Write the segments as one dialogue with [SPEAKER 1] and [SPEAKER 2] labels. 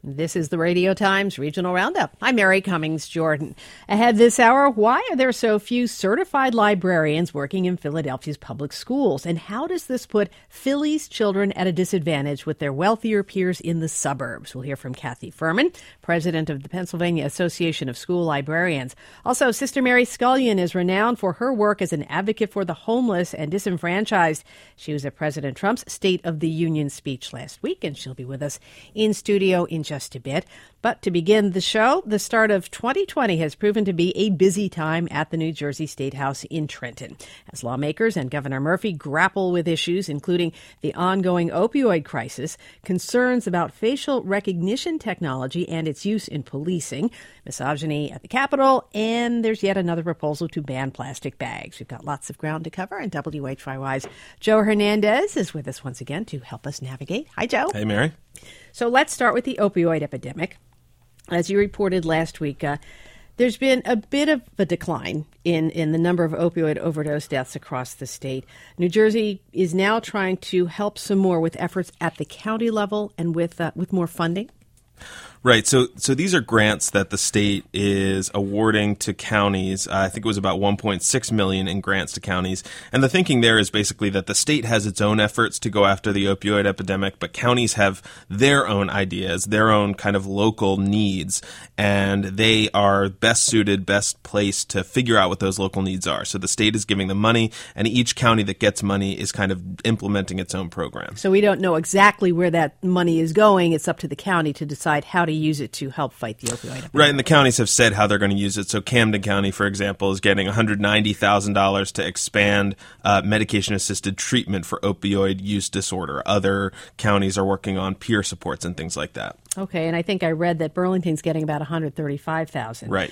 [SPEAKER 1] This is the Radio Times Regional Roundup. I'm Mary Cummings Jordan. Ahead this hour, why are there so few certified librarians working in Philadelphia's public schools? And how does this put Philly's children at a disadvantage with their wealthier peers in the suburbs? We'll hear from Kathy Furman, president of the Pennsylvania Association of School Librarians. Also, Sister Mary Scullion is renowned for her work as an advocate for the homeless and disenfranchised. She was at President Trump's State of the Union speech last week, and she'll be with us in studio in just a bit. But to begin the show, the start of 2020 has proven to be a busy time at the New Jersey State House in Trenton, as lawmakers and Governor Murphy grapple with issues including the ongoing opioid crisis, concerns about facial recognition technology and its use in policing, misogyny at the Capitol, and there's yet another proposal to ban plastic bags. We've got lots of ground to cover, and WHYY's Joe Hernandez is with us once again to help us navigate. Hi, Joe.
[SPEAKER 2] Hey, Mary.
[SPEAKER 1] So let's start with the opioid epidemic. As you reported last week, there's been a bit of a decline in the number of opioid overdose deaths across the state. New Jersey is now trying to help some more with efforts at the county level and with more funding.
[SPEAKER 2] Right. So these are grants that the state is awarding to counties. I think it was about $1.6 million in grants to counties. And the thinking there is basically that the state has its own efforts to go after the opioid epidemic, but counties have their own ideas, their own kind of local needs, and they are best suited, best placed to figure out what those local needs are. So the state is giving them money, and each county that gets money is kind of implementing its own program.
[SPEAKER 1] So we don't know exactly where that money is going. It's up to the county to decide how to use it to help fight the opioid epidemic.
[SPEAKER 2] Right, and the counties have said how they're going to use it. So Camden County, for example, is getting $190,000 to expand medication-assisted treatment for opioid use disorder. Other counties are working on peer supports and things like that.
[SPEAKER 1] Okay, and I think I read that Burlington's getting about $135,000.
[SPEAKER 2] Right.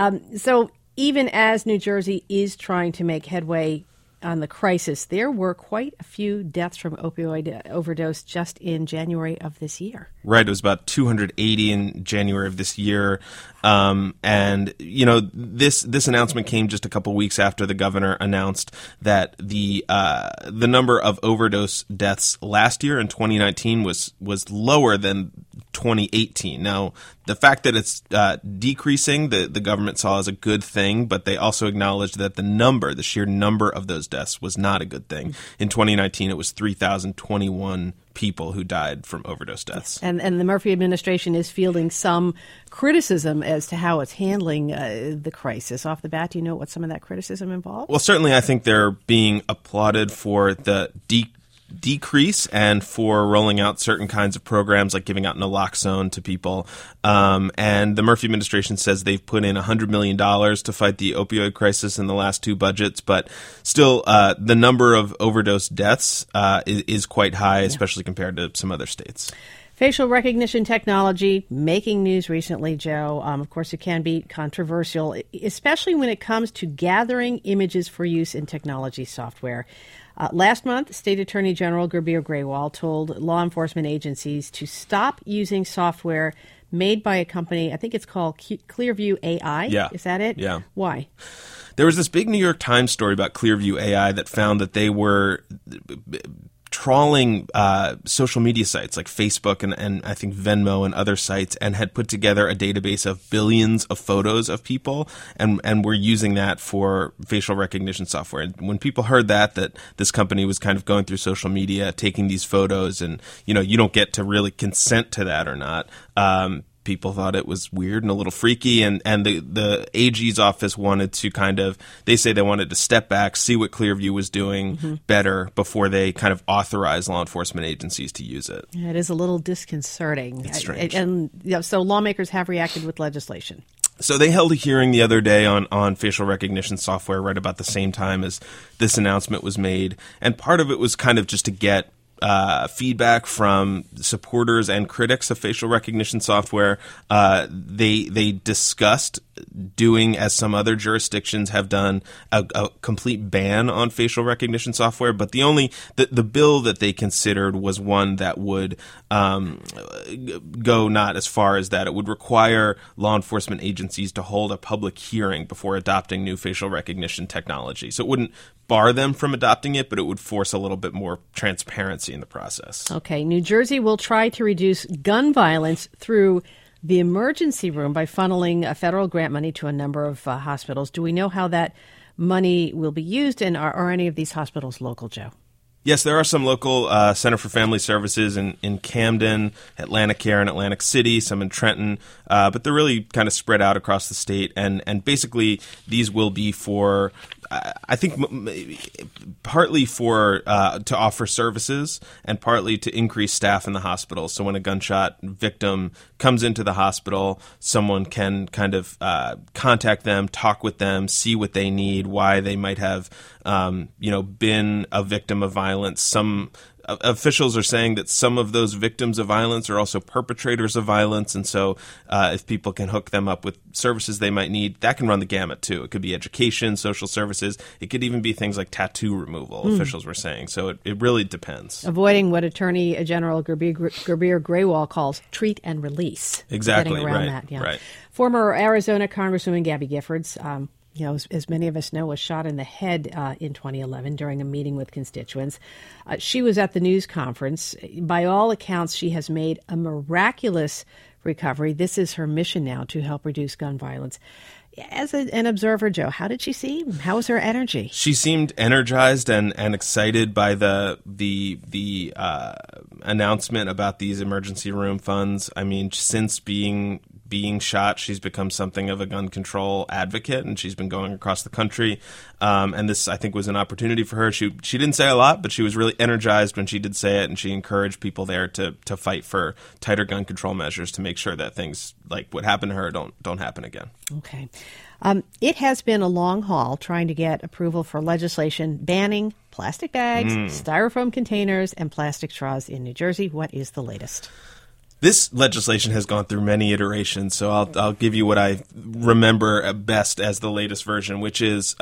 [SPEAKER 1] So even as New Jersey is trying to make headway on the crisis, there were quite a few deaths from opioid overdose just in January of this year.
[SPEAKER 2] Right. It was about 280 in January of this year. And, you know, this announcement came just a couple weeks after the governor announced that the number of overdose deaths last year in 2019 was lower than 2018. Now, the fact that it's decreasing, the government saw as a good thing, but they also acknowledged that the sheer number of those deaths was not a good thing. In 2019, it was 3,021 people who died from overdose deaths.
[SPEAKER 1] And the Murphy administration is fielding some criticism as to how it's handling the crisis. Off the bat, do you know what some of that criticism involves?
[SPEAKER 2] Well, certainly I think they're being applauded for the decrease and for rolling out certain kinds of programs like giving out naloxone to people. And the Murphy administration says they've put in $100 million to fight the opioid crisis in the last two budgets. But still, the number of overdose deaths is quite high, especially compared to some other states.
[SPEAKER 1] Facial recognition technology making news recently, Joe. Of course, it can be controversial, especially when it comes to gathering images for use in technology software. Last month, State Attorney General Gurbir Grewal told law enforcement agencies to stop using software made by a company, I think it's called Clearview AI.
[SPEAKER 2] Yeah.
[SPEAKER 1] Is that it?
[SPEAKER 2] Yeah.
[SPEAKER 1] Why?
[SPEAKER 2] There was this big New York Times story about Clearview AI that found that they were trawling social media sites like Facebook and I think Venmo and other sites, and had put together a database of billions of photos of people, and were using that for facial recognition software. And when people heard that this company was kind of going through social media, taking these photos, and you don't get to really consent to that or not, people thought it was weird and a little freaky, and the AG's office wanted to they wanted to step back, see what Clearview was doing better before they kind of authorize law enforcement agencies to use it.
[SPEAKER 1] Yeah, it is a little disconcerting.
[SPEAKER 2] It's strange.
[SPEAKER 1] And so lawmakers have reacted with legislation.
[SPEAKER 2] So they held a hearing the other day on facial recognition software right about the same time as this announcement was made, and part of it was kind of just to get feedback from supporters and critics of facial recognition software. They discussed doing, as some other jurisdictions have done, a complete ban on facial recognition software. But the bill that they considered was one that would go not as far as that. It would require law enforcement agencies to hold a public hearing before adopting new facial recognition technology. So it wouldn't bar them from adopting it, but it would force a little bit more transparency transparency in the process.
[SPEAKER 1] Okay, New Jersey will try to reduce gun violence through the emergency room by funneling federal grant money to a number of hospitals. Do we know how that money will be used, and are any of these hospitals local, Joe?
[SPEAKER 2] Yes, there are some local Center for Family Services in Camden, Atlantic Care in Atlantic City, some in Trenton, but they're really kind of spread out across the state. And basically, these will be for, I think, partly for to offer services and partly to increase staff in the hospital. So when a gunshot victim comes into the hospital, someone can kind of contact them, talk with them, see what they need, why they might have been a victim of violence. Some officials are saying that some of those victims of violence are also perpetrators of violence. And so if people can hook them up with services they might need, that can run the gamut, too. It could be education, social services. It could even be things like tattoo removal, officials were saying. So it really depends.
[SPEAKER 1] Avoiding what Attorney General Gurbir Grewal calls treat and release.
[SPEAKER 2] Exactly,
[SPEAKER 1] Getting around
[SPEAKER 2] right,
[SPEAKER 1] that, yeah.
[SPEAKER 2] right.
[SPEAKER 1] Former Arizona Congresswoman Gabby Giffords, as many of us know, was shot in the head in 2011 during a meeting with constituents. She was at the news conference. By all accounts, she has made a miraculous recovery. This is her mission now, to help reduce gun violence. As an observer, Joe, how did she seem? How was her energy?
[SPEAKER 2] She seemed energized and excited by the announcement about these emergency room funds. I mean, since being shot, she's become something of a gun control advocate, and she's been going across the country. And this, I think, was an opportunity for her. She didn't say a lot, but she was really energized when she did say it, and she encouraged people there to fight for tighter gun control measures to make sure that things like what happened to her don't happen again.
[SPEAKER 1] Okay. It has been a long haul trying to get approval for legislation banning plastic bags, styrofoam containers, and plastic straws in New Jersey. What is the latest?
[SPEAKER 2] This legislation has gone through many iterations, so I'll give you what I remember best as the latest version, which is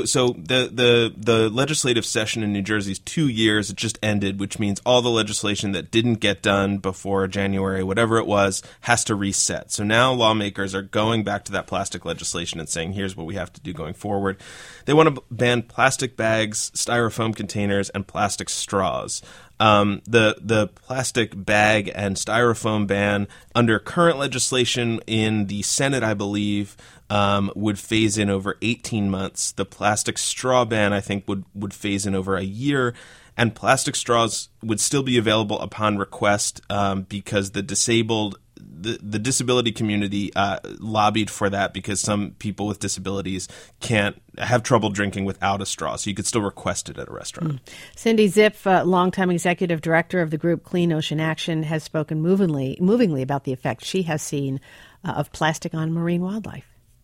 [SPEAKER 2] the legislative session in New Jersey is 2 years. It just ended, which means all the legislation that didn't get done before January, whatever it was, has to reset. So now lawmakers are going back to that plastic legislation and saying, here's what we have to do going forward. They want to ban plastic bags, styrofoam containers, and plastic straws. The plastic bag and styrofoam ban under current legislation in the Senate, I believe, would phase in over 18 months. The plastic straw ban, I think, would phase in over a year. And plastic straws would still be available upon request because the disability community lobbied for that because some people with disabilities can't have trouble drinking without a straw, so you could still request it at a restaurant.
[SPEAKER 1] Cindy Zipf, longtime executive director of the group Clean Ocean Action, has spoken movingly about the effect she has seen of plastic on marine wildlife.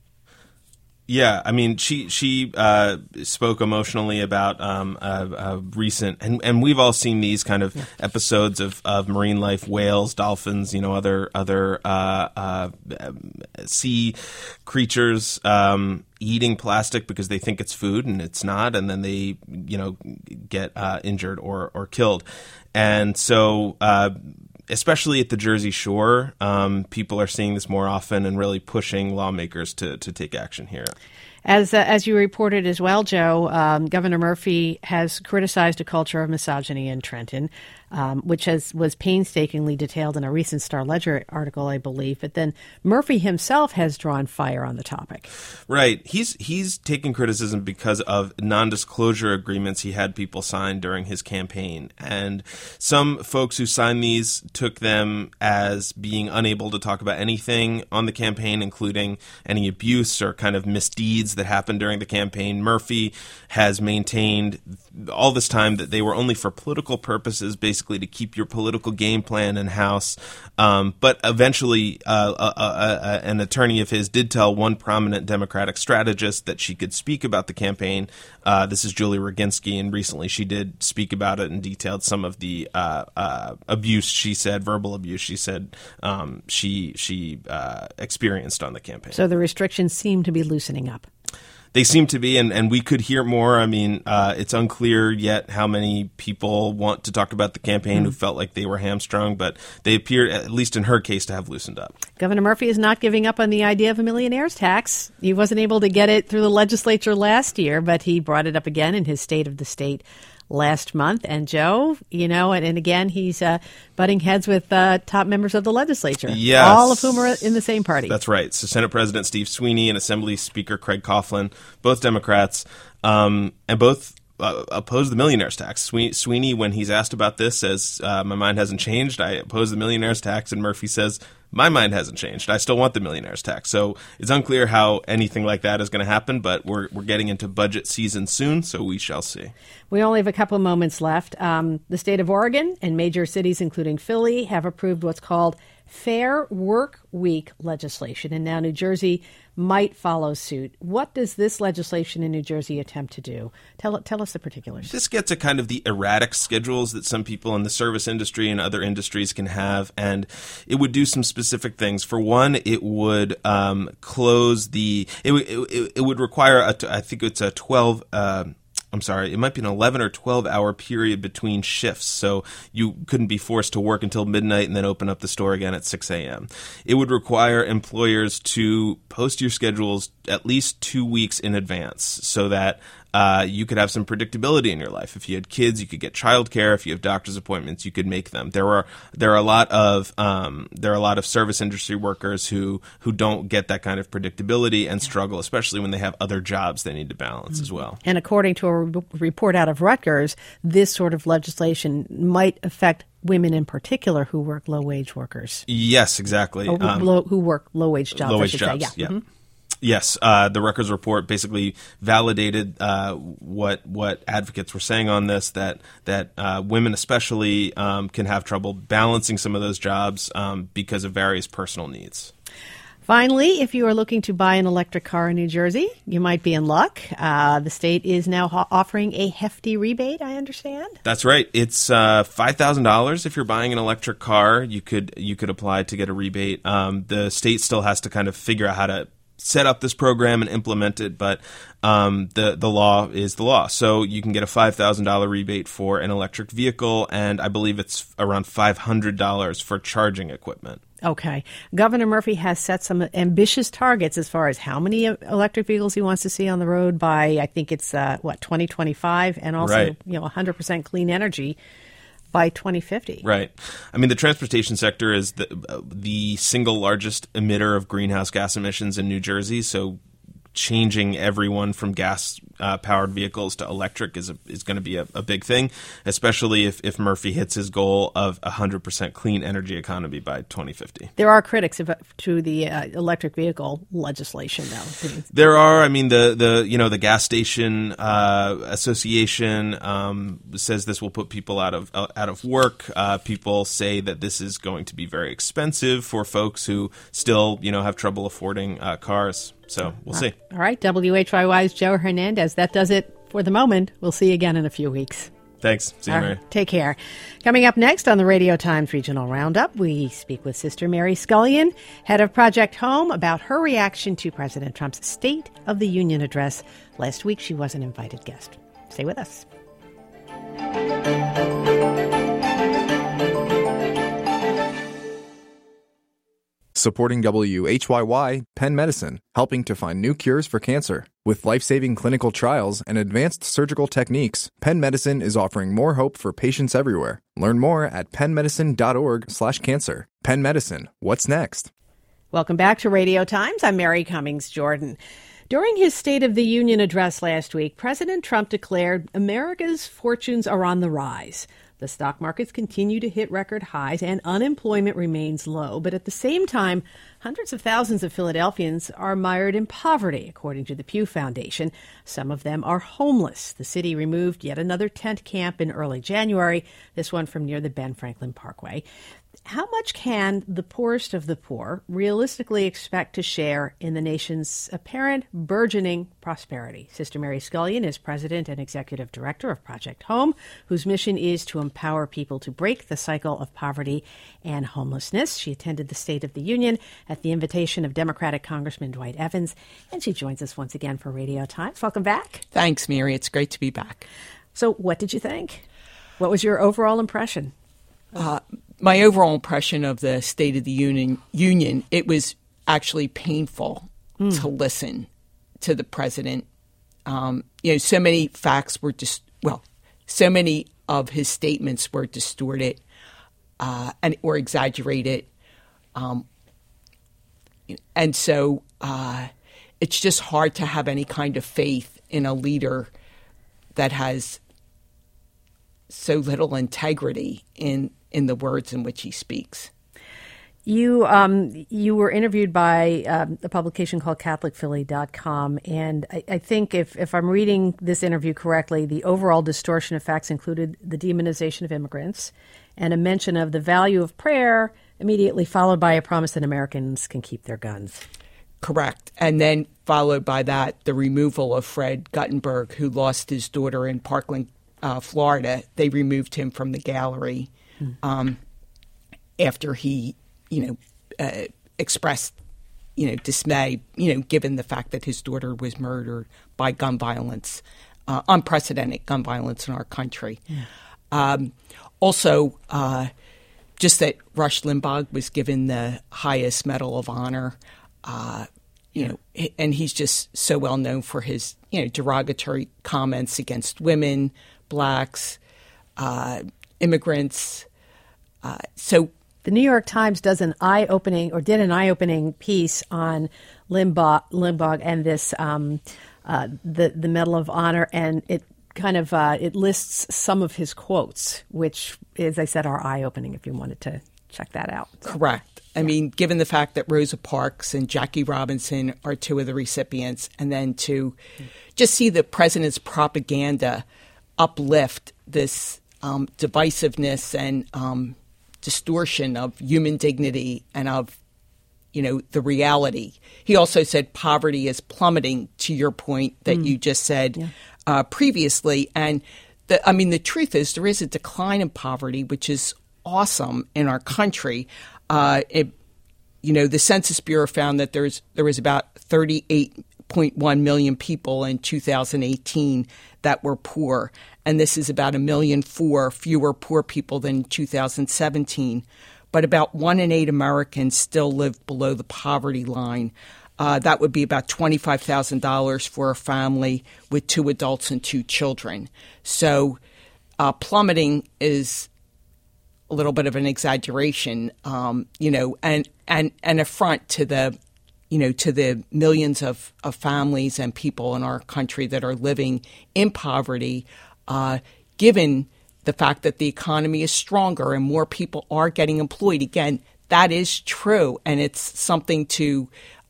[SPEAKER 2] Yeah, I mean, she spoke emotionally about a recent, and we've all seen these kind of episodes of marine life, whales, dolphins, other sea creatures eating plastic because they think it's food and it's not, and then they get injured or killed, and so. Especially at the Jersey Shore, people are seeing this more often and really pushing lawmakers to take action here.
[SPEAKER 1] As you reported as well, Joe, Governor Murphy has criticized a culture of misogyny in Trenton, which was painstakingly detailed in a recent Star-Ledger article, I believe. But then Murphy himself has drawn fire on the topic.
[SPEAKER 2] Right. He's taking criticism because of non-disclosure agreements he had people sign during his campaign. And some folks who signed these took them as being unable to talk about anything on the campaign, including any abuse or kind of misdeeds that happened during the campaign. Murphy has maintained all this time that they were only for political purposes, basically to keep your political game plan in house. But eventually, an attorney of his did tell one prominent Democratic strategist that she could speak about the campaign. This is Julie Roginski, and recently she did speak about it and detailed some of the abuse, she said, verbal abuse, she said she experienced on the campaign.
[SPEAKER 1] So the restrictions seem to be loosening up.
[SPEAKER 2] They seem to be, and we could hear more. I mean, it's unclear yet how many people want to talk about the campaign who felt like they were hamstrung, but they appear, at least in her case, to have loosened up. Governor
[SPEAKER 1] Murphy is not giving up on the idea of a millionaire's tax. He wasn't able to get it through the legislature last year, but he brought it up again in his State of the State last month. And Joe, and again, he's butting heads with top members of the legislature,
[SPEAKER 2] yes.
[SPEAKER 1] All of whom are in the same party.
[SPEAKER 2] That's right. So Senate President Steve Sweeney and Assembly Speaker Craig Coughlin, both Democrats, and both oppose the millionaire's tax. Sweeney, when he's asked about this, says, my mind hasn't changed. I oppose the millionaire's tax. And Murphy says, my mind hasn't changed. I still want the millionaire's tax. So it's unclear how anything like that is going to happen, but we're getting into budget season soon, so we shall see.
[SPEAKER 1] We only have a couple of moments left. The state of Oregon and major cities, including Philly, have approved what's called Fair Work Week legislation, and now New Jersey might follow suit. What does this legislation in New Jersey attempt to do? Tell us the particulars.
[SPEAKER 2] This gets at kind of the erratic schedules that some people in the service industry and other industries can have, and it would do some specific things. For one, it would close the. It would require I think it's a 12. It might be an 11 or 12-hour period between shifts, so you couldn't be forced to work until midnight and then open up the store again at 6 a.m. It would require employers to post your schedules at least 2 weeks in advance so that you could have some predictability in your life. If you had kids, you could get childcare. If you have doctor's appointments, you could make them. There are a lot of service industry workers who don't get that kind of predictability and struggle, especially when they have other jobs they need to balance as well.
[SPEAKER 1] And according to a report out of Rutgers, this sort of legislation might affect women in particular who work low-wage workers.
[SPEAKER 2] Yes, exactly.
[SPEAKER 1] Who work low-wage jobs,
[SPEAKER 2] low-wage
[SPEAKER 1] I should
[SPEAKER 2] jobs,
[SPEAKER 1] say. Yeah.
[SPEAKER 2] Mm-hmm. Yes, the Rutgers report basically validated what advocates were saying on this, that women especially can have trouble balancing some of those jobs because of various personal needs.
[SPEAKER 1] Finally, if you are looking to buy an electric car in New Jersey, you might be in luck. The state is now offering a hefty rebate, I understand.
[SPEAKER 2] That's right. It's $5,000 if you're buying an electric car. You could apply to get a rebate. The state still has to kind of figure out how to set up this program and implement it, but the law is the law. So you can get a $5,000 rebate for an electric vehicle, and I believe it's around $500 for charging equipment.
[SPEAKER 1] Okay. Governor Murphy has set some ambitious targets as far as how many electric vehicles he wants to see on the road by, I think it's, 2025, and also,
[SPEAKER 2] right.
[SPEAKER 1] 100% clean energy by 2050.
[SPEAKER 2] Right. I mean, the transportation sector is the single largest emitter of greenhouse gas emissions in New Jersey, so changing everyone from gas-powered vehicles to electric is going to be a big thing, especially if Murphy hits his goal of 100% clean energy economy by 2050.
[SPEAKER 1] There are critics to the electric vehicle legislation, though.
[SPEAKER 2] There are. I mean, the gas station association says this will put people out of work. People say that this is going to be very expensive for folks who still have trouble affording cars. So we'll see.
[SPEAKER 1] All right. WHYY's Joe Hernandez. That does it for the moment. We'll see you again in a few weeks.
[SPEAKER 2] Thanks. See you, Mary.
[SPEAKER 1] Take care. Coming up next on the Radio Times Regional Roundup, we speak with Sister Mary Scullion, head of Project Home, about her reaction to President Trump's State of the Union address. Last week, she was an invited guest. Stay with us.
[SPEAKER 3] Supporting WHYY, Penn Medicine, helping to find new cures for cancer. With life-saving clinical trials and advanced surgical techniques, Penn Medicine is offering more hope for patients everywhere. Learn more at pennmedicine.org/cancer. Penn Medicine, what's next?
[SPEAKER 1] Welcome back to Radio Times. I'm Mary Cummings Jordan. During his State of the Union address last week, President Trump declared America's fortunes are on the rise. The stock markets continue to hit record highs and unemployment remains low. But at the same time, hundreds of thousands of Philadelphians are mired in poverty, according to the Pew Foundation. Some of them are homeless. The city removed yet another tent camp in early January, this one from near the Ben Franklin Parkway. How much can the poorest of the poor realistically expect to share in the nation's apparent burgeoning prosperity? Sister Mary Scullion is president and executive director of Project Home, whose mission is to empower people to break the cycle of poverty and homelessness. She attended the State of the Union at the invitation of Democratic Congressman Dwight Evans, and she joins us once again for Radio Times. Welcome back.
[SPEAKER 4] Thanks, Mary. It's great to be back.
[SPEAKER 1] So what did you think? What was your overall impression?
[SPEAKER 4] My overall impression of the State of the Union, it was actually painful to listen to the president. So many facts were just, so many of his statements were distorted and or exaggerated. And so it's just hard to have any kind of faith in a leader that has so little integrity in the words in which he speaks.
[SPEAKER 1] You were interviewed by a publication called CatholicPhilly.com, and I think if I'm reading this interview correctly, the overall distortion of facts included the demonization of immigrants and a mention of the value of prayer, immediately followed by a promise that Americans can keep their guns.
[SPEAKER 4] Correct. And then followed by that, the removal of Fred Guttenberg, who lost his daughter in Parkland, Florida. They removed him from the gallery after he expressed, dismay, given the fact that his daughter was murdered by gun violence, unprecedented gun violence in our country. Also, just that Rush Limbaugh was given the highest Medal of Honor, and he's just so well known for his, derogatory comments against women, blacks, immigrants. So
[SPEAKER 1] the New York Times did an eye-opening piece on Limbaugh and this the Medal of Honor, and it kind of it lists some of his quotes, which, as I said, are eye-opening. If you wanted to check that out.
[SPEAKER 4] Correct. I mean, given the fact that Rosa Parks and Jackie Robinson are two of the recipients, and then to just see the president's propaganda uplift this divisiveness and distortion of human dignity and of, the reality. He also said poverty is plummeting, to your point that you just said previously. And the truth is there is a decline in poverty, which is awesome in our country. The Census Bureau found that there was about 38.1 million people in 2018 that were poor, and this is about 1.4 million fewer poor people than 2017. But about 1 in 8 Americans still live below the poverty line. That would be about $25,000 for a family with 2 adults and 2 children. So plummeting is a little bit of an exaggeration, and an affront to the, to the millions of families and people in our country that are living in poverty, given the fact that the economy is stronger and more people are getting employed. Again, that is true, and it's something to,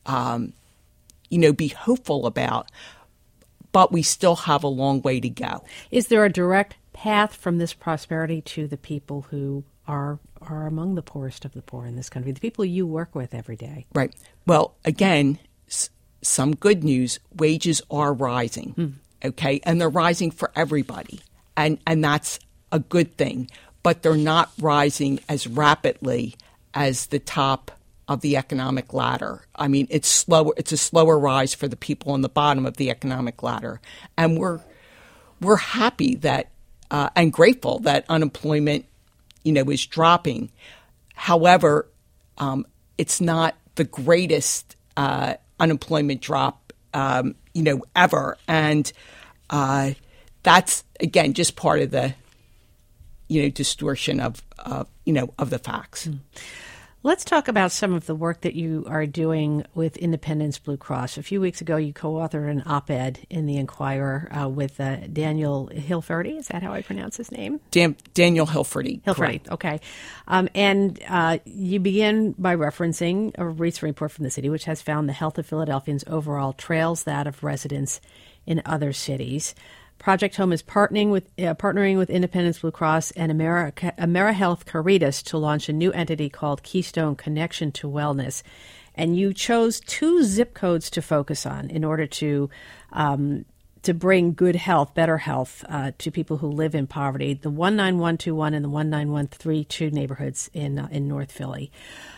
[SPEAKER 4] be hopeful about. But we still have a long way to go.
[SPEAKER 1] Is there a direct path from this prosperity to the people who are among the poorest of the poor in this country, the people you work with every day?
[SPEAKER 4] Right. Well, again, some good news. Wages are rising, okay? And they're rising for everybody. And that's a good thing. But they're not rising as rapidly as the top of the economic ladder. I mean, it's slower. It's a slower rise for the people on the bottom of the economic ladder. And we're happy that and grateful that unemployment, is dropping. However, it's not the greatest unemployment drop, ever. And that's, again, just part of the, distortion of the facts.
[SPEAKER 1] Let's talk about some of the work that you are doing with Independence Blue Cross. A few weeks ago, you co-authored an op-ed in the Enquirer with Daniel Hilferty. Is that how I pronounce his name?
[SPEAKER 4] Daniel Hilferty.
[SPEAKER 1] Hilferty, okay. And you begin by referencing a recent report from the city, which has found the health of Philadelphians overall trails that of residents in other cities. Project Home is partnering with Independence Blue Cross and AmeriHealth Caritas to launch a new entity called Keystone Connection to Wellness. And you chose 2 zip codes to focus on in order to bring good health, better health to people who live in poverty, the 19121 and the 19132 neighborhoods in North Philly.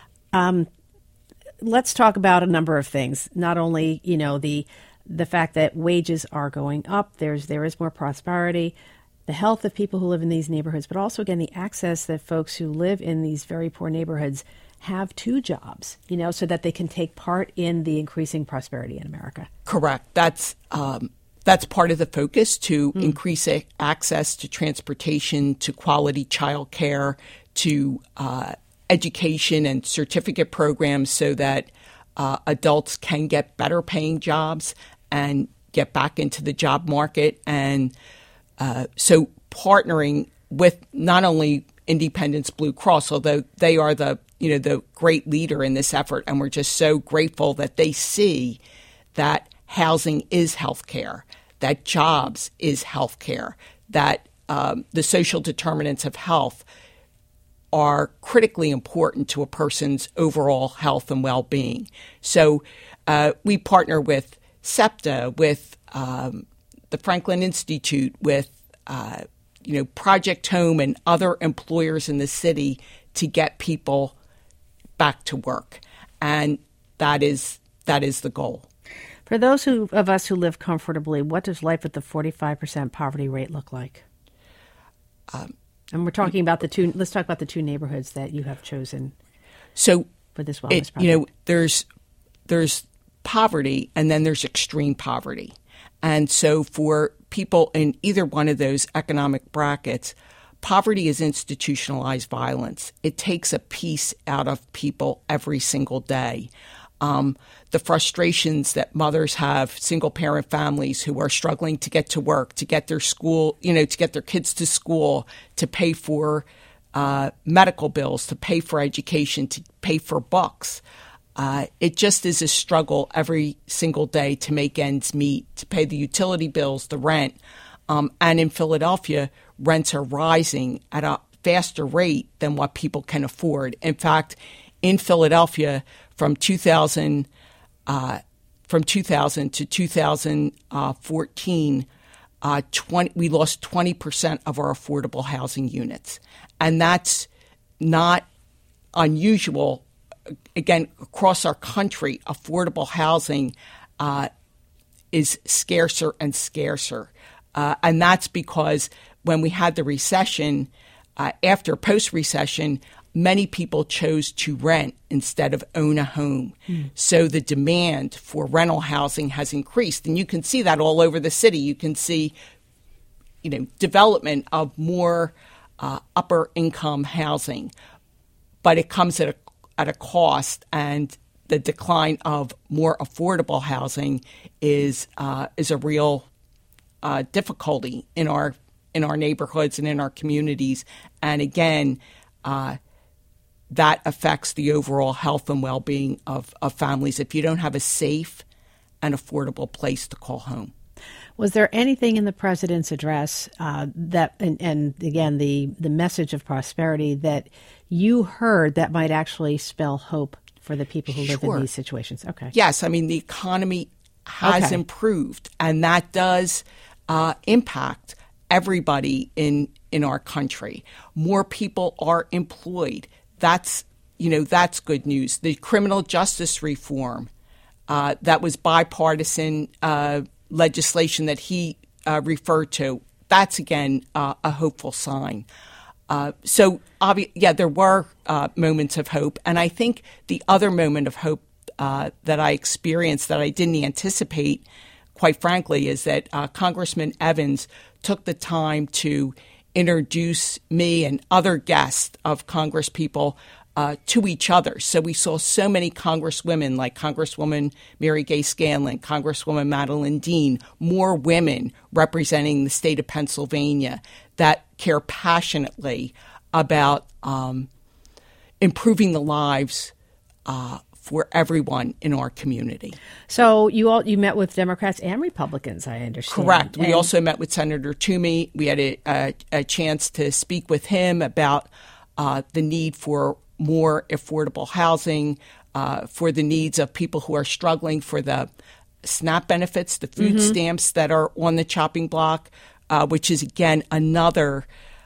[SPEAKER 1] Let's talk about a number of things. Not only, the fact that wages are going up, there is more prosperity, the health of people who live in these neighborhoods, but also, again, the access that folks who live in these very poor neighborhoods have to jobs, so that they can take part in the increasing prosperity in America.
[SPEAKER 4] Correct. That's that's part of the focus, to increase access to transportation, to quality child care, to education and certificate programs so that adults can get better paying jobs and get back into the job market. And so partnering with not only Independence Blue Cross, although they are the great leader in this effort, and we're just so grateful that they see that housing is healthcare, that jobs is healthcare, that the social determinants of health are critically important to a person's overall health and well-being. So we partner with SEPTA, with the Franklin Institute, with Project Home and other employers in the city to get people back to work, and that is the goal.
[SPEAKER 1] For those of us who live comfortably, what does life at the 45% poverty rate look like? And we're talking about let's talk about the two neighborhoods that you have chosen.
[SPEAKER 4] So
[SPEAKER 1] for this wellness project.
[SPEAKER 4] There's poverty, and then there's extreme poverty. And so for people in either one of those economic brackets, poverty is institutionalized violence. It takes a piece out of people every single day. The frustrations that mothers have, single-parent families who are struggling to get to work, to get their school, to get their kids to school, to pay for medical bills, to pay for education, to pay for books. It just is a struggle every single day to make ends meet, to pay the utility bills, the rent. And in Philadelphia, rents are rising at a faster rate than what people can afford. In fact, in Philadelphia, from 2000 to 2014, we lost 20% of our affordable housing units. And that's not unusual. Again, across our country, affordable housing is scarcer and scarcer. And that's because when we had the recession, after post-recession, many people chose to rent instead of own a home. So the demand for rental housing has increased. And you can see that all over the city. You can see, development of more upper income housing. But it comes at a cost, and the decline of more affordable housing is a real difficulty in our neighborhoods and in our communities. And again, that affects the overall health and well-being of families if you don't have a safe and affordable place to call home.
[SPEAKER 1] Was there anything in the president's address that, and again, the message of prosperity that you heard that might actually spell hope for the people who live in these situations? Okay.
[SPEAKER 4] Yes. I mean, the economy has improved, and that does impact everybody in our country. More people are employed. That's good news. The criminal justice reform that was bipartisan legislation that he referred to, that's, again, a hopeful sign. There were moments of hope. And I think the other moment of hope that I experienced that I didn't anticipate, quite frankly, is that Congressman Evans took the time to introduce me and other guests of Congresspeople to each other. So we saw so many Congresswomen like Congresswoman Mary Gay Scanlon, Congresswoman Madeline Dean, more women representing the state of Pennsylvania that care passionately about improving the lives for everyone in our community.
[SPEAKER 1] So you met with Democrats and Republicans, I understand.
[SPEAKER 4] Correct. We also met with Senator Toomey. We had a chance to speak with him about the need for more affordable housing, for the needs of people who are struggling for the SNAP benefits, the food stamps that are on the chopping block, which is, again, another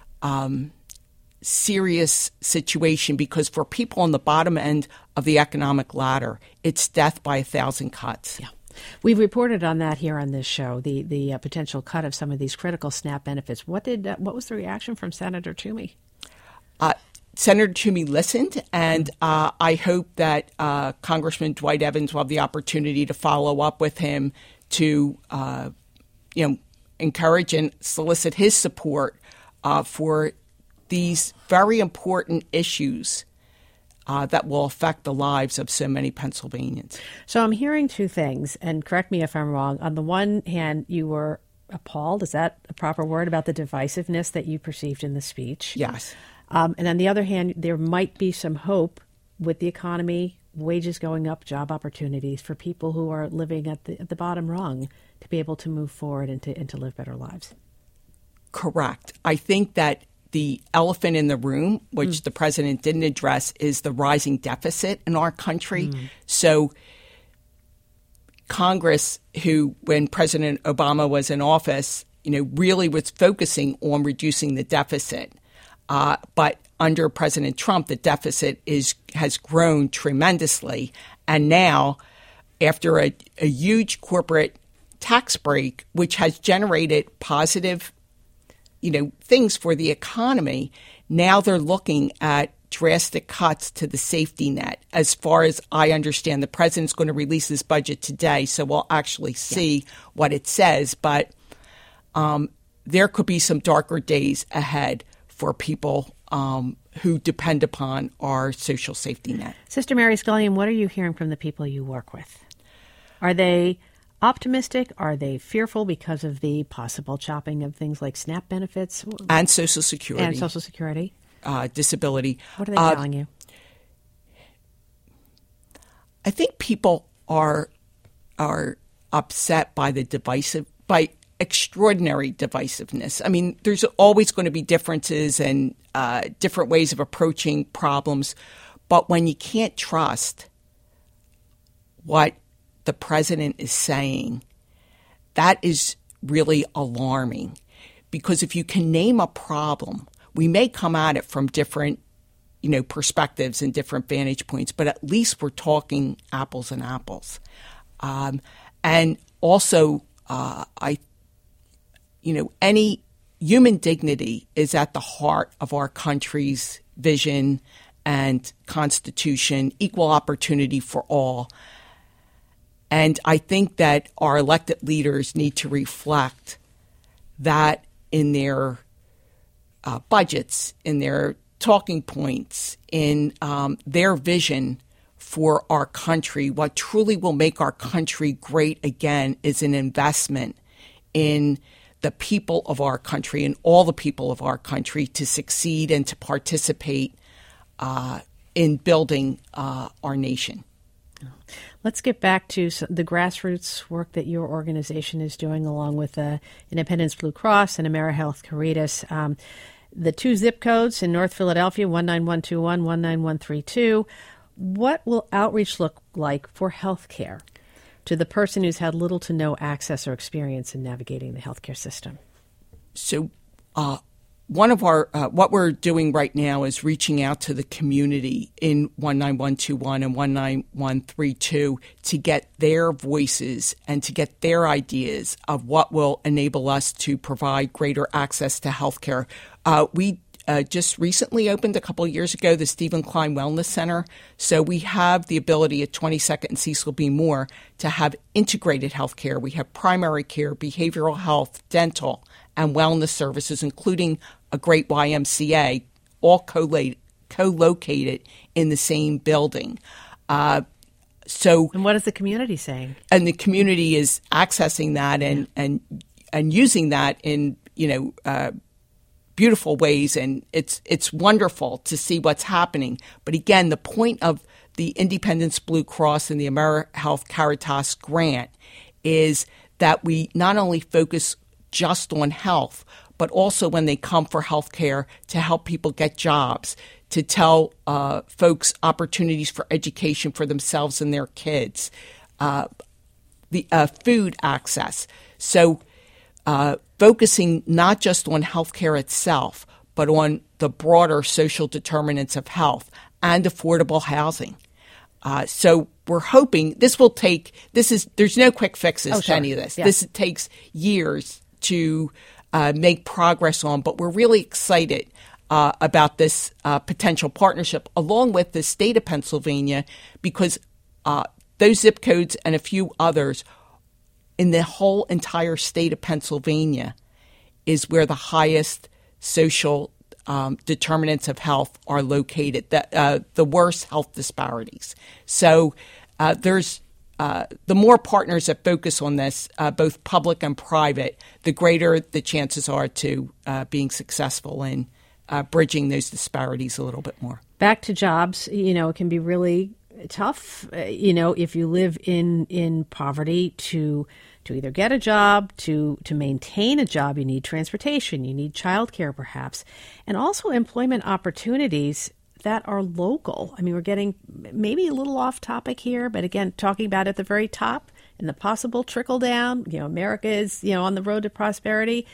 [SPEAKER 4] serious situation, because for people on the bottom end of the economic ladder, it's death by 1,000 cuts.
[SPEAKER 1] Yeah. We've reported on that here on this show, the potential cut of some of these critical SNAP benefits. What was the reaction from Senator Toomey?
[SPEAKER 4] Senator Toomey listened, and I hope that Congressman Dwight Evans will have the opportunity to follow up with him to encourage and solicit his support for these very important issues that will affect the lives of so many Pennsylvanians.
[SPEAKER 1] So I'm hearing two things, and correct me if I'm wrong. On the one hand, you were appalled, is that a proper word, about the divisiveness that you perceived in the speech?
[SPEAKER 4] Yes.
[SPEAKER 1] And on the other hand, there might be some hope with the economy, wages going up, job opportunities for people who are living at the bottom rung to be able to move forward and to live better lives.
[SPEAKER 4] Correct. I think that the elephant in the room, which the president didn't address, is the rising deficit in our country. So Congress, who, when President Obama was in office, really was focusing on reducing the deficit. But under President Trump, the deficit has grown tremendously. And now, after a huge corporate tax break, which has generated positive, things for the economy, now they're looking at drastic cuts to the safety net. As far as I understand, the president's going to release his budget today, so we'll actually see what it says. But there could be some darker days ahead for people who depend upon our social safety net.
[SPEAKER 1] Sister Mary Scullion, what are you hearing from the people you work with? Are they optimistic? Are they fearful because of the possible chopping of things like SNAP benefits?
[SPEAKER 4] And Social Security.
[SPEAKER 1] And Social Security.
[SPEAKER 4] Disability.
[SPEAKER 1] What are they telling you?
[SPEAKER 4] I think people are upset by by extraordinary divisiveness. I mean, there's always going to be differences and different ways of approaching problems, but when you can't trust what the president is saying, that is really alarming. Because if you can name a problem, we may come at it from different, perspectives and different vantage points, but at least we're talking apples and apples. And also, any human dignity is at the heart of our country's vision and Constitution, equal opportunity for all. And I think that our elected leaders need to reflect that in their budgets, in their talking points, in their vision for our country. What truly will make our country great again is an investment in the people of our country and all the people of our country to succeed and to participate in building our nation.
[SPEAKER 1] Let's get back to the grassroots work that your organization is doing along with Independence Blue Cross and AmeriHealth Caritas. The two zip codes in North Philadelphia, 19121, 19132. What will outreach look like for health care to the person who's had little to no access or experience in navigating the healthcare system?
[SPEAKER 4] So one of our what we're doing right now is reaching out to the community in 19121 and 19132 to get their voices and to get their ideas of what will enable us to provide greater access to health care. We just recently opened a couple of years ago the Stephen Klein Wellness Center. So we have the ability at 22nd and Cecil B. Moore to have integrated health care. We have primary care, behavioral health, dental, and wellness services, including a great YMCA, all co-located in the same building. And
[SPEAKER 1] what is the community saying?
[SPEAKER 4] And the community is accessing that and using that in beautiful ways, and it's wonderful to see what's happening. But again, the point of the Independence Blue Cross and the AmeriHealth Caritas grant is that we not only focus just on health, but also when they come for health care to help people get jobs, to tell folks opportunities for education for themselves and their kids, the food access. So focusing not just on healthcare itself, but on the broader social determinants of health and affordable housing. So we're hoping there's no quick fixes to any of this. Yeah. This takes years to make progress on, but we're really excited about this potential partnership along with the state of Pennsylvania, because those zip codes and a few others in the whole entire state of Pennsylvania is where the highest social determinants of health are located, the worst health disparities. So there's the more partners that focus on this, both public and private, the greater the chances are to being successful in bridging those disparities a little bit more.
[SPEAKER 1] Back to jobs, it can be really tough, if you live in poverty to either get a job, to maintain a job. You need transportation, you need childcare perhaps, and also employment opportunities that are local. I mean, we're getting maybe a little off topic here, but again, talking about at the very top and the possible trickle down, America is, on the road to prosperity.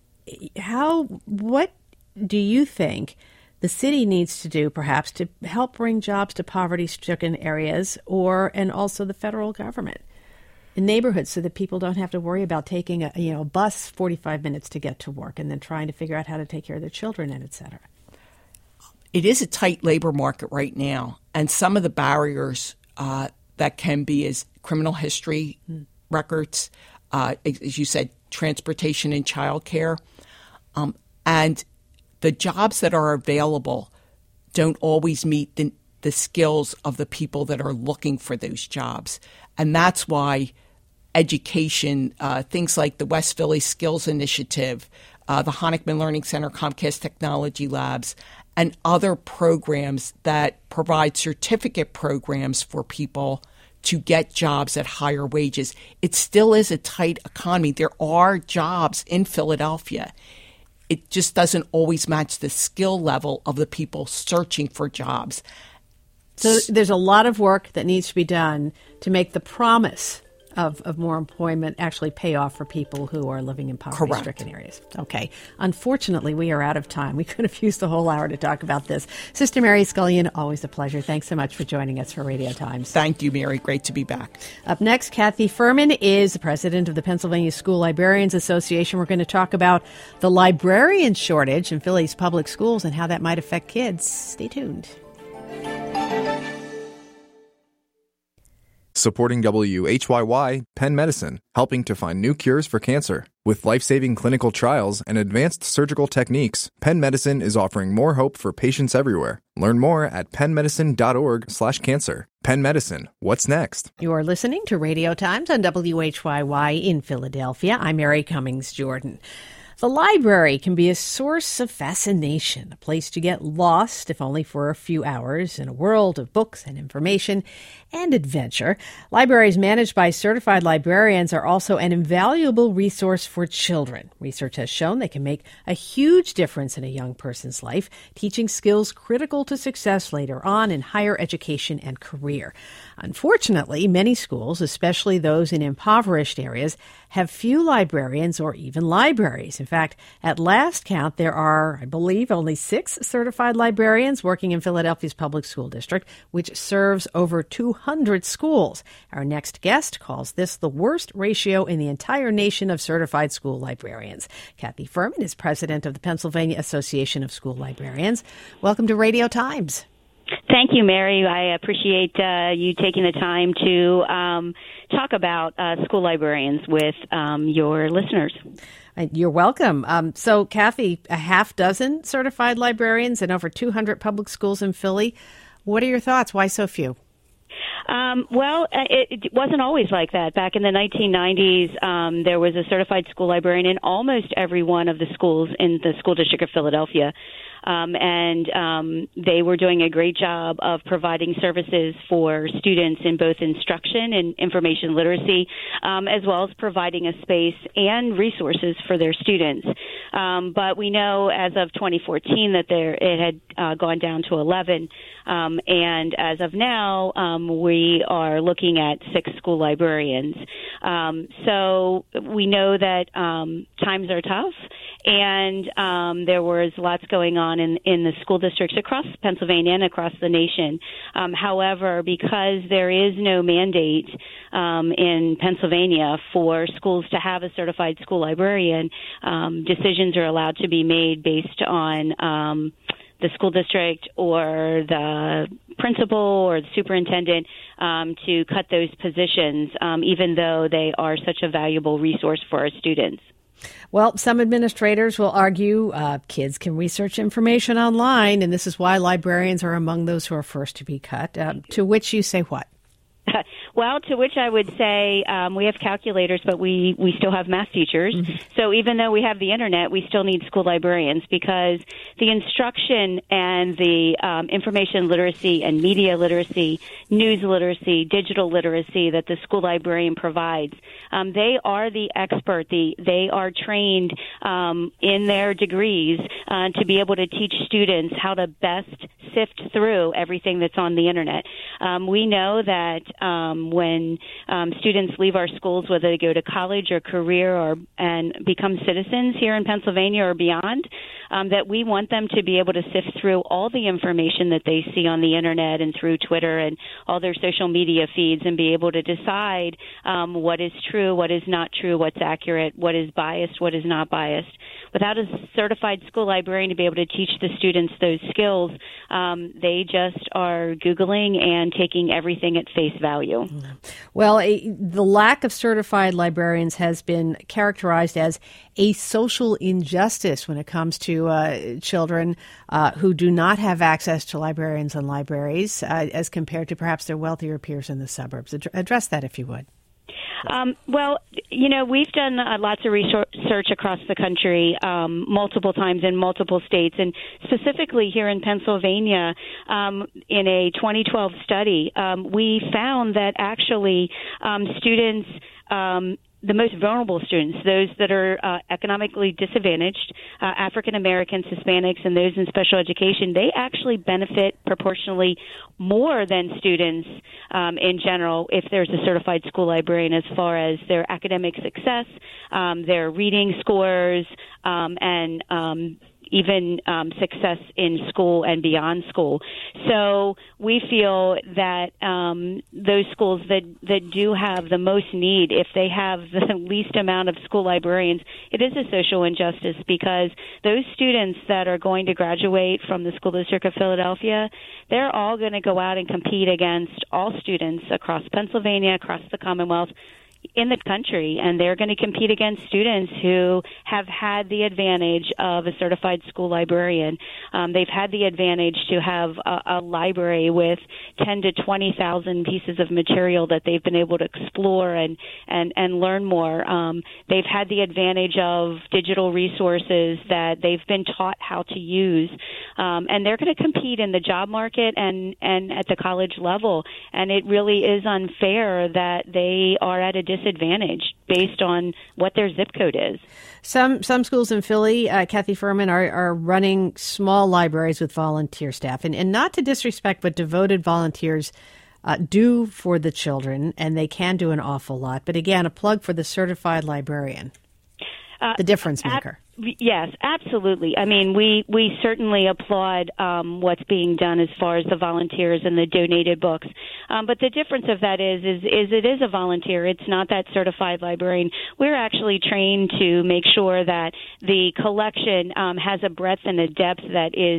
[SPEAKER 1] What do you think the city needs to do perhaps to help bring jobs to poverty-stricken areas and also the federal government in neighborhoods so that people don't have to worry about taking a bus 45 minutes to get to work and then trying to figure out how to take care of their children and et cetera?
[SPEAKER 4] It is a tight labor market right now, and some of the barriers that can be is criminal history records, as you said, transportation and childcare, and the jobs that are available don't always meet the skills of the people that are looking for those jobs, and that's why education, things like the West Philly Skills Initiative, the Honickman Learning Center, Comcast Technology Labs, and other programs that provide certificate programs for people to get jobs at higher wages. It still is a tight economy. There are jobs in Philadelphia. It just doesn't always match the skill level of the people searching for jobs.
[SPEAKER 1] So there's a lot of work that needs to be done to make the promise of more employment actually pay off for people who are living in poverty-stricken areas. Okay. Unfortunately, we are out of time. We could have used the whole hour to talk about this. Sister Mary Scullion, always a pleasure. Thanks so much for joining us for Radio Times.
[SPEAKER 4] Thank you, Mary. Great to be back.
[SPEAKER 1] Up next, Kathy Furman is the president of the Pennsylvania School Librarians Association. We're going to talk about the librarian shortage in Philly's public schools and how that might affect kids. Stay tuned.
[SPEAKER 3] Supporting WHYY, Penn Medicine, helping to find new cures for cancer. With life-saving clinical trials and advanced surgical techniques, Penn Medicine is offering more hope for patients everywhere. Learn more at pennmedicine.org/cancer. Penn Medicine, what's next?
[SPEAKER 1] You are listening to Radio Times on WHYY in Philadelphia. I'm Mary Cummings Jordan. The library can be a source of fascination, a place to get lost, if only for a few hours, in a world of books and information and adventure. Libraries managed by certified librarians are also an invaluable resource for children. Research has shown they can make a huge difference in a young person's life, teaching skills critical to success later on in higher education and career. Unfortunately, many schools, especially those in impoverished areas, have few librarians or even libraries. In fact, at last count, there are, I believe, only 6 certified librarians working in Philadelphia's public school district, which serves over 200 schools. Our next guest calls this the worst ratio in the entire nation of certified school librarians. Kathy Furman is president of the Pennsylvania Association of School Librarians. Welcome to Radio Times.
[SPEAKER 5] Thank you, Mary. I appreciate you taking the time to talk about school librarians with your listeners.
[SPEAKER 1] You're welcome. So, Kathy, a half dozen certified librarians in over 200 public schools in Philly. What are your thoughts? Why so few?
[SPEAKER 5] Well, it wasn't always like that. Back in the 1990s, there was a certified school librarian in almost every one of the schools in the school district of Philadelphia. And they were doing a great job of providing services for students in both instruction and information literacy, as well as providing a space and resources for their students. But we know as of 2014 that it had gone down to 11, and as of now, we are looking at 6 school librarians. So we know that times are tough, and there was lots going on in the school districts across Pennsylvania and across the nation. However, because there is no mandate in Pennsylvania for schools to have a certified school librarian, decisions are allowed to be made based on the school district or the principal or the superintendent to cut those positions, even though they are such a valuable resource for our students.
[SPEAKER 1] Well, some administrators will argue kids can research information online, and this is why librarians are among those who are first to be cut. To which you say what?
[SPEAKER 5] Well, to which I would say we have calculators, but we still have math teachers. Mm-hmm. So even though we have the internet, we still need school librarians, because the instruction and the information literacy and media literacy, news literacy, digital literacy that the school librarian provides, they are the expert. They are trained in their degrees to be able to teach students how to best sift through everything that's on the internet. We know that when students leave our schools, whether they go to college or career and become citizens here in Pennsylvania or beyond, that we want them to be able to sift through all the information that they see on the internet and through Twitter and all their social media feeds, and be able to decide what is true, what is not true, what's accurate, what is biased, what is not biased. Without a certified school librarian to be able to teach the students those skills, they just are Googling and taking everything at face value.
[SPEAKER 1] Well, the lack of certified librarians has been characterized as a social injustice when it comes to children who do not have access to librarians and libraries as compared to perhaps their wealthier peers in the suburbs. Address that, if you would.
[SPEAKER 5] Well, we've done lots of research across the country multiple times in multiple states, and specifically here in Pennsylvania, in a 2012 study, we found that actually students, the most vulnerable students, those that are economically disadvantaged, African Americans, Hispanics, and those in special education, they actually benefit proportionally more than students in general if there's a certified school librarian, as far as their academic success, their reading scores, and even success in school and beyond school. So we feel that those schools that do have the most need, if they have the least amount of school librarians, it is a social injustice, because those students that are going to graduate from the School District of Philadelphia, they're all going to go out and compete against all students across Pennsylvania, across the Commonwealth, in the country, and they're going to compete against students who have had the advantage of a certified school librarian. They've had the advantage to have a library with 10 to 20,000 pieces of material that they've been able to explore and learn more. They've had the advantage of digital resources that they've been taught how to use, and they're going to compete in the job market and at the college level. And it really is unfair that they are at a disadvantage based on what their zip code is.
[SPEAKER 1] Some schools in Philly, Kathy Furman, are running small libraries with volunteer staff. And not to disrespect what devoted volunteers do for the children, and they can do an awful lot. But again, a plug for the certified librarian, the difference maker.
[SPEAKER 5] Yes, absolutely. I mean, we certainly applaud what's being done as far as the volunteers and the donated books. But the difference of that is it is a volunteer. It's not that certified librarian. We're actually trained to make sure that the collection has a breadth and a depth that is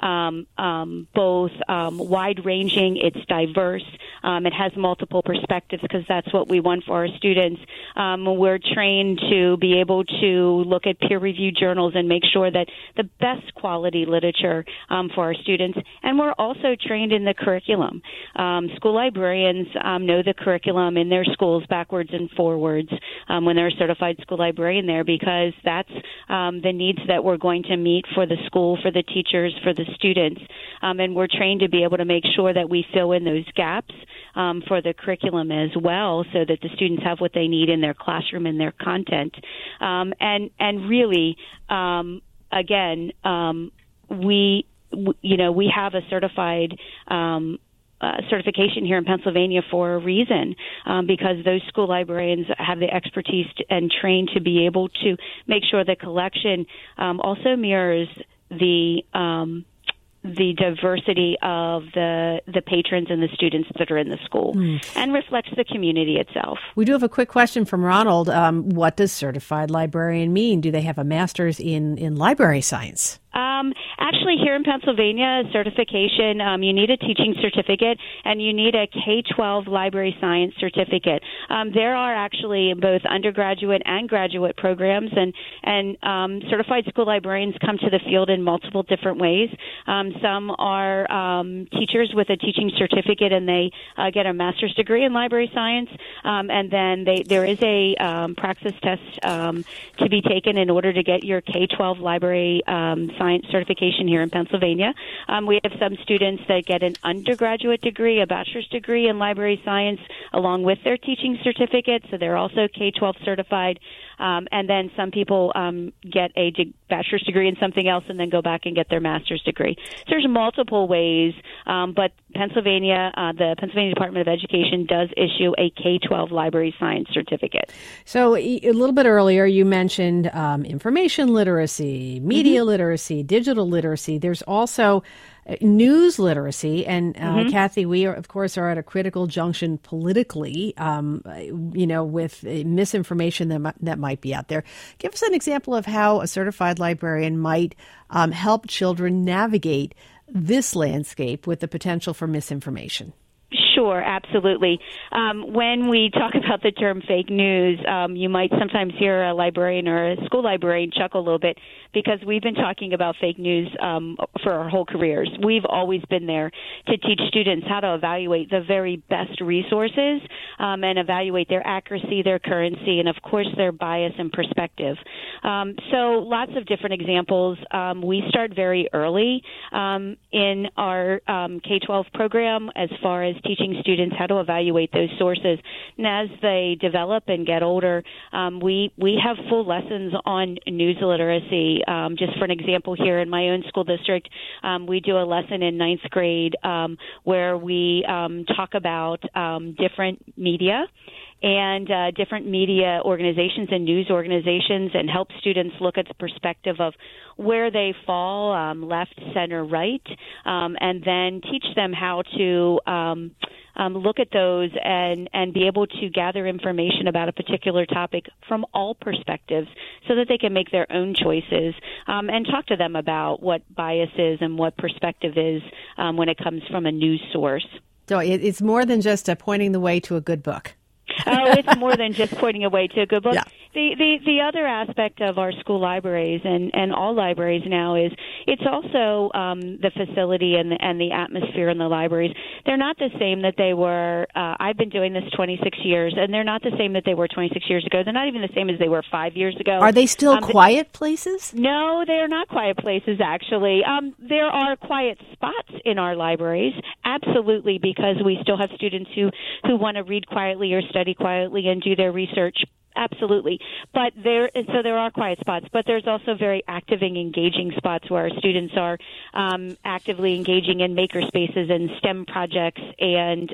[SPEAKER 5] both wide-ranging, it's diverse, it has multiple perspectives, because that's what we want for our students. We're trained to be able to look at peer-reviewed journals and make sure that the best quality literature for our students. And we're also trained in the curriculum. School librarians know the curriculum in their schools backwards and forwards when they're a certified school librarian there, because that's the needs that we're going to meet for the school, for the teachers, for the students. And we're trained to be able to make sure that we fill in those gaps for the curriculum as well, so that the students have what they need in their classroom and their content. And really, again, we have a certified certification here in Pennsylvania for a reason, because those school librarians have the expertise and trained to be able to make sure the collection also mirrors the diversity of the patrons and the students that are in the school and reflects the community itself.
[SPEAKER 1] We do have a quick question from Ronald. What does certified librarian mean? Do they have a master's in library science?
[SPEAKER 5] Actually, here in Pennsylvania, certification, you need a teaching certificate and you need a K-12 library science certificate. There are actually both undergraduate and graduate programs, and certified school librarians come to the field in multiple different ways. Some are teachers with a teaching certificate, and they get a master's degree in library science, and then there is a praxis test to be taken in order to get your K-12 library science certification here in Pennsylvania. We have some students that get an undergraduate degree, a bachelor's degree in library science, along with their teaching certificate, so they're also K-12 certified. And then some people get a bachelor's degree in something else and then go back and get their master's degree. So there's multiple ways, but the Pennsylvania Department of Education does issue a K-12 library science certificate.
[SPEAKER 1] So a little bit earlier, you mentioned information literacy, media literacy, digital literacy. There's also news literacy, and Kathy, we are, of course, are at a critical junction politically, with misinformation that might be out there. Give us an example of how a certified librarian might help children navigate this landscape with the potential for misinformation.
[SPEAKER 5] Sure, absolutely. When we talk about the term fake news, you might sometimes hear a librarian or a school librarian chuckle a little bit because we've been talking about fake news for our whole careers. We've always been there to teach students how to evaluate the very best resources and evaluate their accuracy, their currency, and, of course, their bias and perspective. So lots of different examples. We start very early in our K-12 program as far as teaching students how to evaluate those sources. And as they develop and get older, we have full lessons on news literacy. Just for an example, here in my own school district, we do a lesson in 9th grade where we talk about different media and different media organizations and news organizations, and help students look at the perspective of where they fall, left, center, right, and then teach them how to look at those and be able to gather information about a particular topic from all perspectives so that they can make their own choices, and talk to them about what bias is and what perspective is when it comes from a news source.
[SPEAKER 1] So it's more than just pointing the way to a good book.
[SPEAKER 5] Oh, it's more than just pointing a way to a good book.
[SPEAKER 1] Yeah.
[SPEAKER 5] The other aspect of our school libraries and all libraries now is it's also the facility and the atmosphere in the libraries. They're not the same that they were. I've been doing this 26 years, and they're not the same that they were 26 years ago. They're not even the same as they were 5 years ago.
[SPEAKER 1] Are they still quiet places?
[SPEAKER 5] No, they are not quiet places, actually. There are quiet spots in our libraries, absolutely, because we still have students who want to read quietly or study quietly and do their research. Absolutely. But there are quiet spots, but there's also very active and engaging spots where our students are actively engaging in maker spaces and STEM projects. And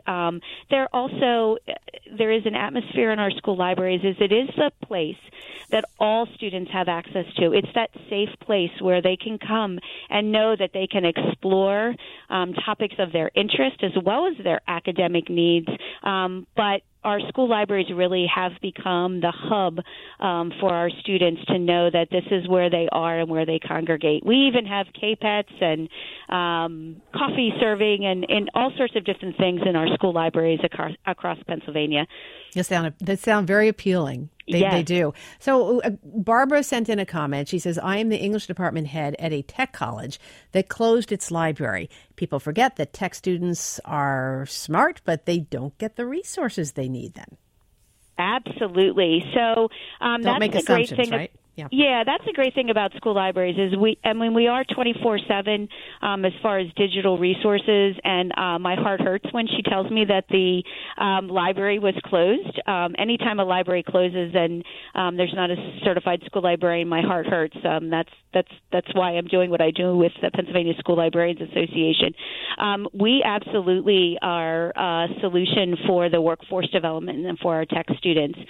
[SPEAKER 5] there is an atmosphere in our school libraries it is the place that all students have access to. It's that safe place where they can come and know that they can explore topics of their interest as well as their academic needs. But our school libraries really have become the hub for our students to know that this is where they are and where they congregate. We even have K-Pets and coffee serving and all sorts of different things in our school libraries across Pennsylvania.
[SPEAKER 1] They sound very appealing. They do. So Barbara sent in a comment. She says, I am the English department head at a tech college that closed its library. People forget that tech students are smart, but they don't get the resources they need then.
[SPEAKER 5] Absolutely. So that's
[SPEAKER 1] make
[SPEAKER 5] the great thing.
[SPEAKER 1] Right?
[SPEAKER 5] Yeah, that's the great thing about school libraries is we are 24/7 as far as digital resources, and my heart hurts when she tells me that the library was closed. Anytime a library closes and there's not a certified school librarian, my heart hurts. That's why I'm doing what I do with the Pennsylvania School Librarians Association. We absolutely are a solution for the workforce development and for our tech students.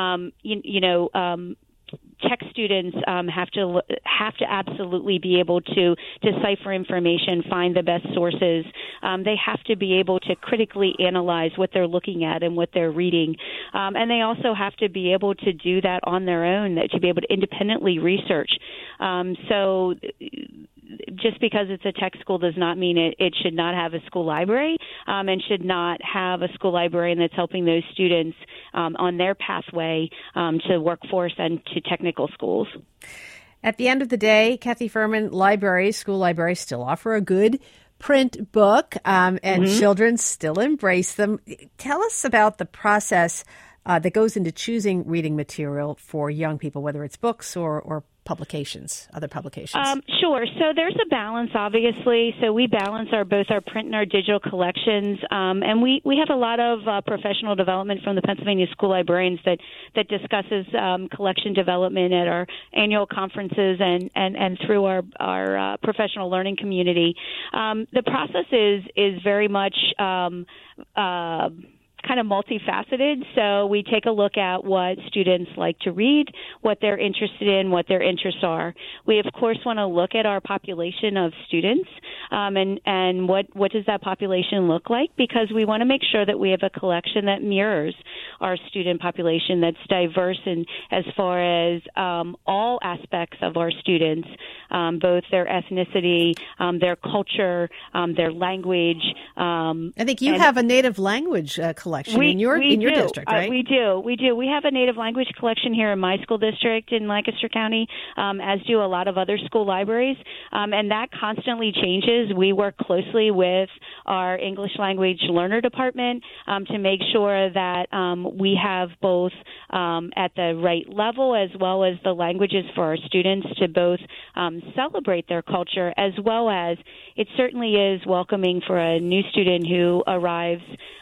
[SPEAKER 5] Tech students have to absolutely be able to decipher information, find the best sources. They have to be able to critically analyze what they're looking at and what they're reading. And they also have to be able to do that on their own, to be able to independently research. So just because it's a tech school does not mean it should not have a school library, and should not have a school librarian that's helping those students on their pathway to workforce and to technical schools.
[SPEAKER 1] At the end of the day, Kathy Furman, school libraries still offer a good print book, and children still embrace them. Tell us about the process that goes into choosing reading material for young people, whether it's books or publications, other publications.
[SPEAKER 5] Sure. So there's a balance, obviously. So we balance both our print and our digital collections, and we have a lot of professional development from the Pennsylvania School Librarians that discusses collection development at our annual conferences and through our professional learning community. The process is very much kind of multifaceted. So we take a look at what students like to read, what they're interested in, what their interests are. We, of course, want to look at our population of students and what does that population look like, because we want to make sure that we have a collection that mirrors our student population, that's diverse in as far as all aspects of our students, both their ethnicity, their culture, their language.
[SPEAKER 1] I think you have a native language collection in your district, right?
[SPEAKER 5] We do. We have a native language collection here in my school district in Lancaster County, as do a lot of other school libraries, and that constantly changes. We work closely with our English language learner department to make sure that we have both at the right level as well as the languages for our students to both celebrate their culture, as well as it certainly is welcoming for a new student who arrives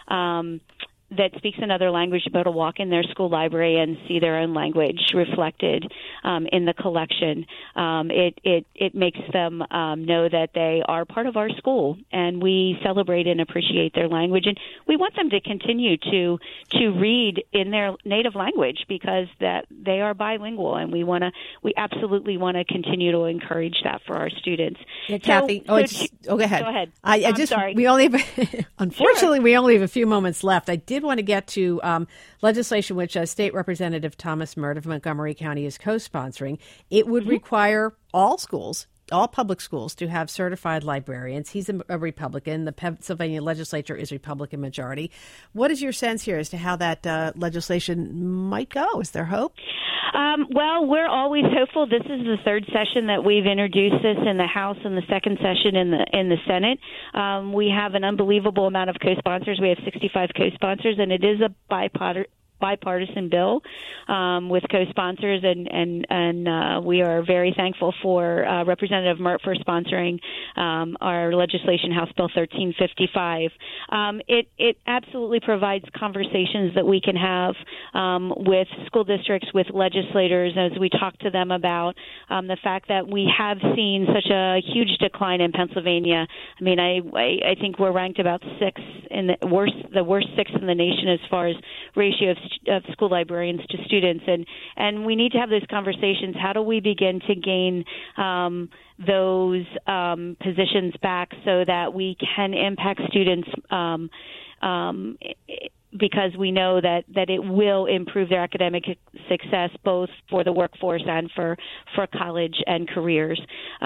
[SPEAKER 5] that speaks another language to be able to walk in their school library and see their own language reflected in the collection. It makes them know that they are part of our school, and we celebrate and appreciate their language. And we want them to continue to read in their native language, because that they are bilingual, and we absolutely want to continue to encourage that for our students.
[SPEAKER 1] Yeah, Kathy. Go ahead.
[SPEAKER 5] Go ahead.
[SPEAKER 1] I'm sorry. We only have, unfortunately, we only have a few moments left. I did want to get to legislation which State Representative Thomas Mert of Montgomery County is co-sponsoring. It would require all public schools to have certified librarians. He's a Republican. The Pennsylvania legislature is Republican majority. What is your sense here as to how that legislation might go? Is there hope?
[SPEAKER 5] Well, we're always hopeful. This is the third session that we've introduced this in the House, and the second session in the Senate. We have an unbelievable amount of co-sponsors. We have 65 co-sponsors, and it is a bipartisan bill with co-sponsors, and we are very thankful for Representative Mert for sponsoring our legislation, House Bill 1355. It absolutely provides conversations that we can have with school districts, with legislators, as we talk to them about the fact that we have seen such a huge decline in Pennsylvania. I mean, I think we're ranked about sixth in the worst sixth in the nation as far as ratio of school librarians to students, and we need to have those conversations. How do we begin to gain those positions back so that we can impact students, because we know that it will improve their academic success, both for the workforce and for college and careers.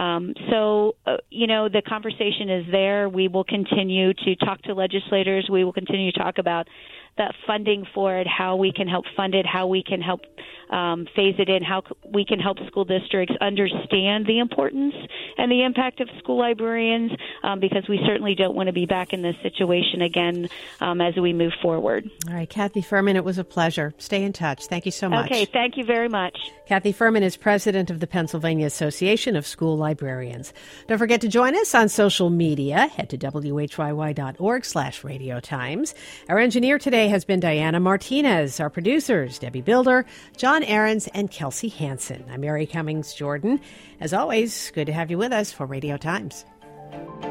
[SPEAKER 5] The conversation is there. We will continue to talk to legislators. We will continue to talk about the funding for it, how we can help fund it, how we can help phase it in, how we can help school districts understand the importance and the impact of school librarians, because we certainly don't want to be back in this situation again as we move forward.
[SPEAKER 1] All right, Kathy Furman, it was a pleasure. Stay in touch. Thank you so much.
[SPEAKER 5] Okay, thank you very much.
[SPEAKER 1] Kathy Furman is president of the Pennsylvania Association of School Librarians. Don't forget to join us on social media. Head to whyy.org/Radio Times. Our engineer today has been Diana Martinez. Our producers, Debbie Builder, John Ahrens, and Kelsey Hansen. I'm Mary Cummings Jordan. As always, good to have you with us for Radio Times.